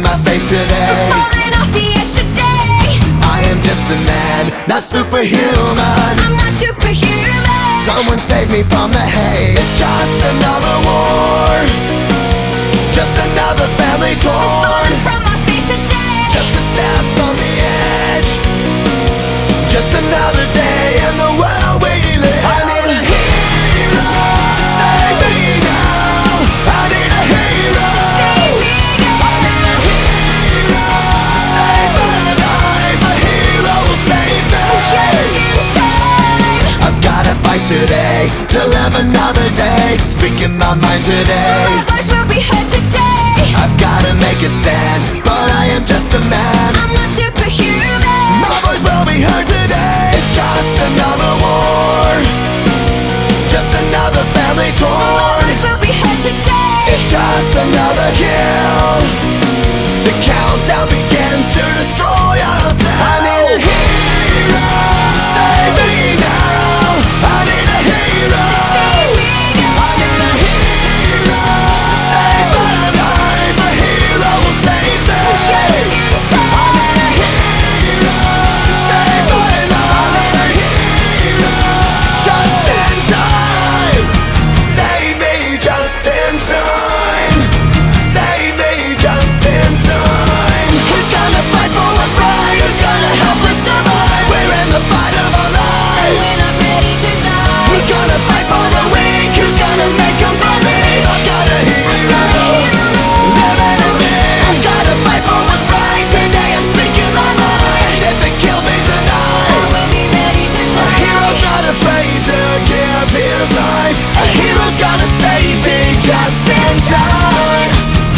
speaking my faith today. I'm falling off the edge today. I am just a man, not superhuman. I'm not superhuman. Someone save me from the hate. It's just another war, just another family torn. Falling from my feet today. Just a step on the edge, just another day in the world we live. I need a hero to save me now. I need a hero. Save me now. I need a hero to save my life. A hero will save me. Just in time. I've gotta fight today to live another day, speaking my mind today. My voice will be heard today. I've gotta make a stand, but I am just a man. I'm not superhuman. My voice will be heard today. It's just another war, just another family My torn. voice will be heard today. It's just another kill. The countdown begins to destroy ourselves. I need a hero to save me now. I need a hero. Save me now. I need a hero to save my life. A hero will save me. Just in time. I need a hero to save my life. I need a hero just in time. Save me just in time. Save me just in time. Who's gonna fight for what's right? Who's gonna help us survive? We're in the fight of our lives. When I'm ready to die. Who's gonna fight for the weak? Who's gonna make them believe? I've got a hero living in me. I've gotta fight for what's right. Today I'm speaking my mind. If it kills me I tonight, will be ready to a die. hero's not afraid to give his life. A hero's gonna save me just in time.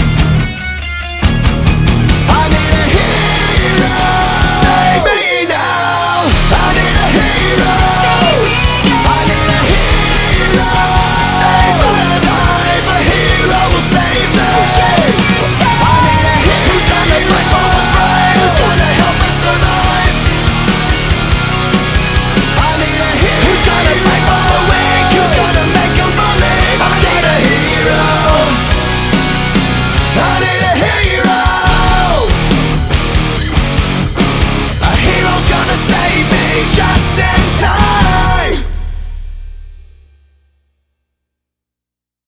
I need a hero to save me now. I need a hero. Save me now. I need a hero to save my life. A hero will save me. I need a hero who's gonna fight for what's right. Who's gonna help us survive? I need a hero who's gonna fight for the weak. Who's gonna make them believe? I need a hero. I need a hero. A hero's gonna save me just